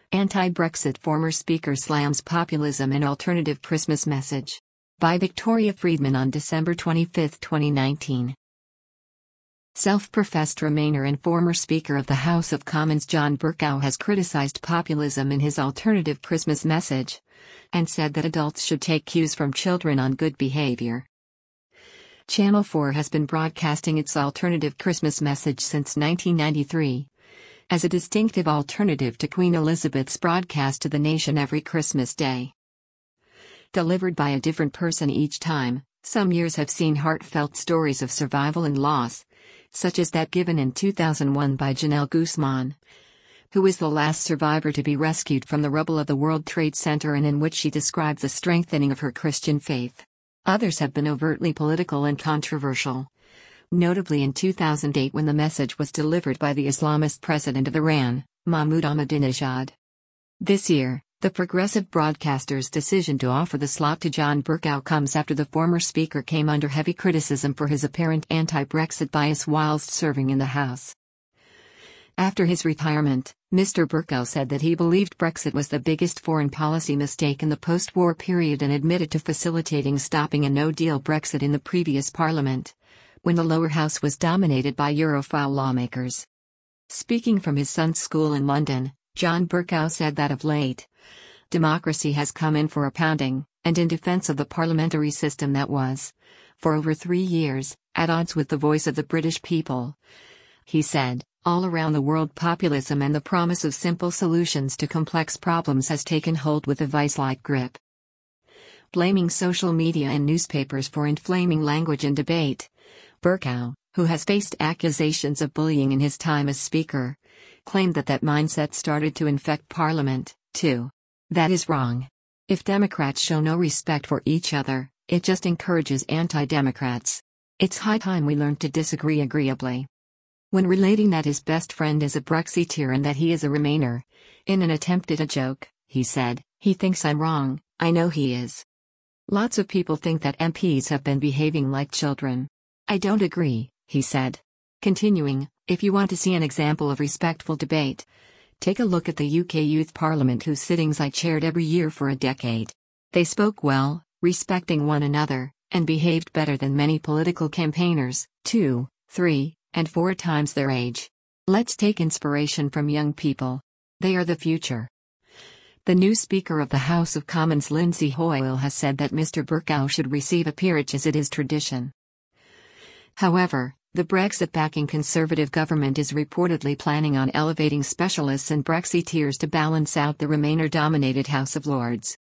Anti-Brexit former Speaker slams populism and alternative Christmas message. By Victoria Friedman on December 25, 2019. Self-professed Remainer and former Speaker of the House of Commons John Bercow has criticized populism in his alternative Christmas message, and said that adults should take cues from children on good behavior. Channel 4 has been broadcasting its alternative Christmas message since 1993, as a distinctive alternative to Queen Elizabeth's broadcast to the nation every Christmas Day. Delivered by a different person each time, some years have seen heartfelt stories of survival and loss, such as that given in 2001 by Janelle Guzman, who was the last survivor to be rescued from the rubble of the World Trade Center, and in which she described the strengthening of her Christian faith. Others have been overtly political and controversial, notably in 2008 when the message was delivered by the Islamist president of Iran, Mahmoud Ahmadinejad. This year, the progressive broadcaster's decision to offer the slot to John Bercow comes after the former speaker came under heavy criticism for his apparent anti-Brexit bias whilst serving in the House. After his retirement, Mr. Bercow said that he believed Brexit was the biggest foreign policy mistake in the post-war period and admitted to facilitating stopping a no-deal Brexit in the previous parliament, when the lower house was dominated by Europhile lawmakers. Speaking from his son's school in London, John Bercow said that of late, democracy has come in for a pounding, and in defense of the parliamentary system that was, for over 3 years, at odds with the voice of the British people. He said, all around the world populism and the promise of simple solutions to complex problems has taken hold with a vice-like grip. Blaming social media and newspapers for inflaming language and debate, Bercow, who has faced accusations of bullying in his time as Speaker, claimed that mindset started to infect Parliament, too. That is wrong. If Democrats show no respect for each other, it just encourages anti-Democrats. It's high time we learned to disagree agreeably. When relating that his best friend is a Brexiteer and that he is a Remainer, in an attempt at a joke, he said, "He thinks I'm wrong, I know he is. Lots of people think that MPs have been behaving like children. I don't agree," he said. Continuing, if you want to see an example of respectful debate, take a look at the UK Youth Parliament, whose sittings I chaired every year for a decade. They spoke well, respecting one another, and behaved better than many political campaigners, 2, 3, and 4 times their age. Let's take inspiration from young people. They are the future. The new Speaker of the House of Commons, Lindsay Hoyle, has said that Mr. Bercow should receive a peerage as it is tradition. However, the Brexit-backing Conservative government is reportedly planning on elevating specialists and Brexiteers to balance out the Remainer-dominated House of Lords.